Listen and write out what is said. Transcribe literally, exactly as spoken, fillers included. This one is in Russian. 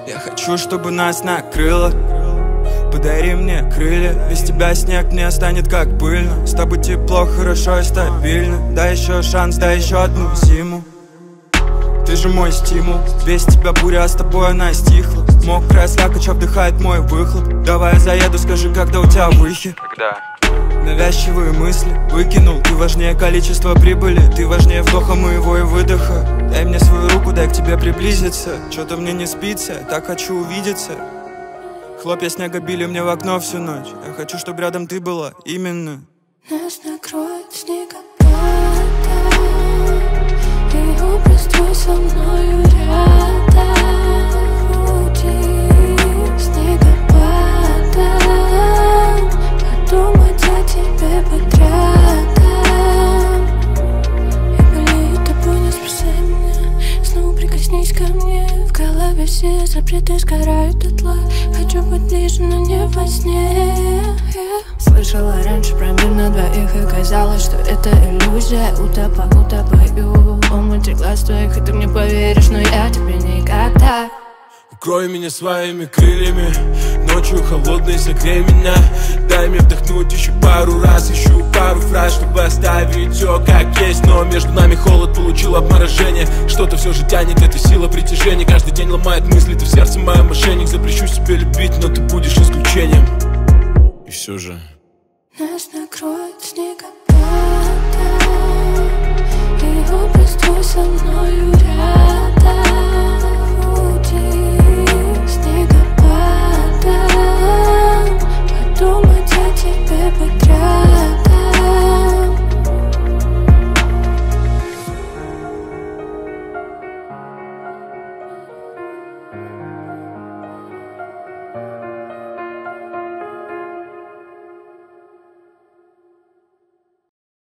Я хочу, чтобы нас накрыло. Подари мне крылья, без тебя снег мне станет как пыльно. С тобой тепло, хорошо и стабильно. Дай еще шанс, дай еще одну зиму. Ты же мой стимул, без тебя буря, а с тобой она стихла. Мокрая слякоть вдыхает мой выхлоп. Давай я заеду, скажи, когда у тебя выход. Когда? Навязчивые мысли выкинул. Ты важнее количества прибыли, ты важнее вдоха моего и выдоха. Дай мне свою руку, дай к тебе приблизиться. Что-то мне не спится, так хочу увидеться. Хлопья снега били мне в окно всю ночь. Я хочу, чтобы рядом ты была, именно. Нас накроет снегопадом, и образ твой со мною рядом. Пути снегопадом, подумать о тебе быть рядом. И болеет тобой, не спасай меня. Снова прикоснись ко мне. В голове все запреты сгорают дотла. Хочу быть ближе, но не во сне. Yeah. Слышала раньше про мир на двоих, и казалось, что это иллюзия. Утопа, утопаю в омуте глаз твоих, и ты мне поверишь, но я тебе никогда. Укрой меня своими крыльями, ночью холодной согрей меня. Дай мне вдохнуть еще пару раз, ищу пару фраз, чтобы оставить все как есть. Но между нами холод, получил обморожение. Что-то все же тянет, эта сила притяжения. Каждый день ломает мысли, ты в сердце мой мошенник. Запрещу себе любить, но ты будешь исключением. И все же нас накроет снегопадом.